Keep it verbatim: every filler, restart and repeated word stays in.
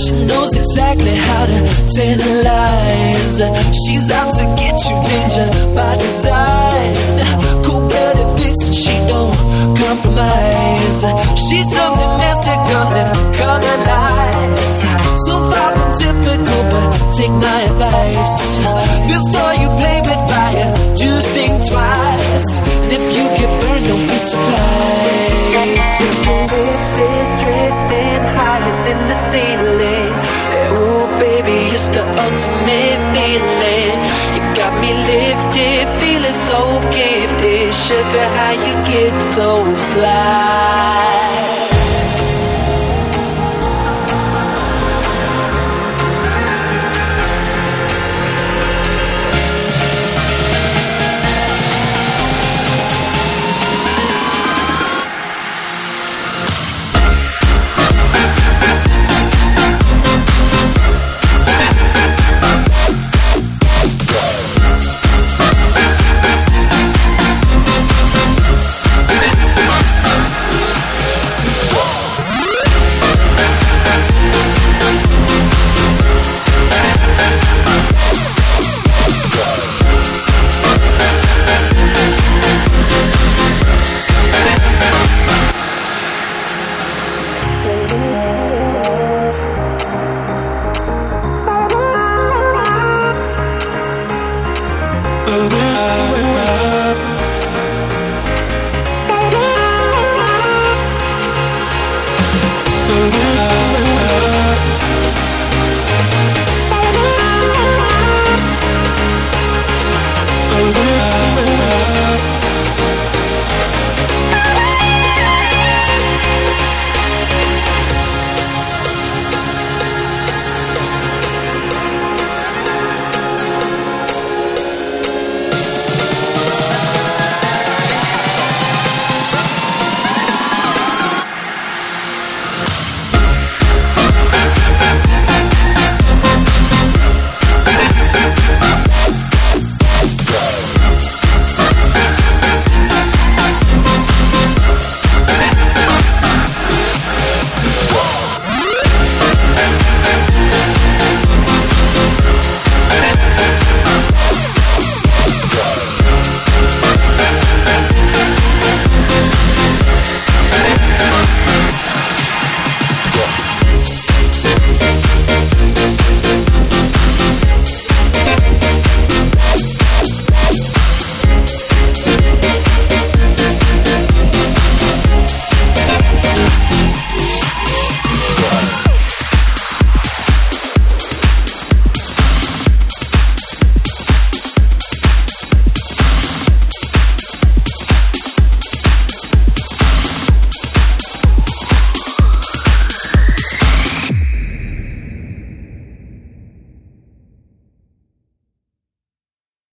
She knows exactly how to tantalize. She's out to get you, danger by design. Cool-blooded vixen, she don't compromise. She's something mystical and color lights. So far from typical, but take my advice. Before you play with fire, do think twice. And if you get burned, don't be surprised. Drifting, drifting higher than the ceiling. Ooh, baby, it's the ultimate feeling. You got me lifted, feeling so gifted. Sugar, how you get so fly?